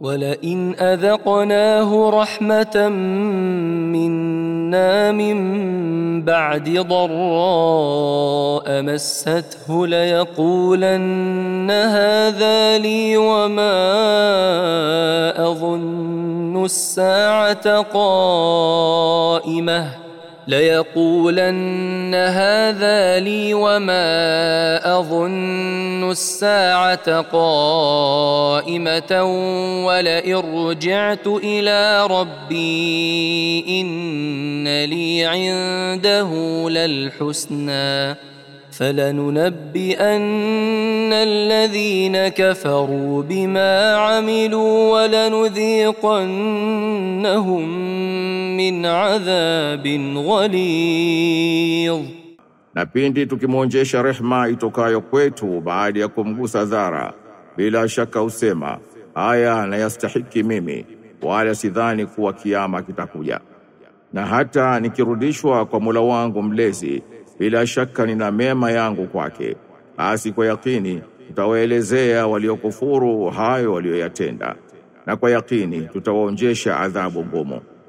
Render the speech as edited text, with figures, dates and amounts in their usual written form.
ولئن أذقناه رحمة منا من بعد ضراء مسته ليقولن هذا لي وما أظن الساعة قائمة ولئن رجعت إلى ربي إن لي عنده للحسنى فلننبئن الذين كفروا بما عملوا ولنذيقنهم من عذاب غليظ. Na pindi tukimwonjesha rehema itokayo kwetu baada ya kumgusa dhara, bila shaka usema haya na yastahiki mimi, wala sidhani kuwa kiyama kitakuja. Na hata nikirudishwa kwa Mola wangu mlezi, bila shaka nina mema yangu kwake, basi kwa yakini tutawaelezea waliokufuru hayo walioyatenda, na kwa yakini tutawaonjesha adhabu ngumu.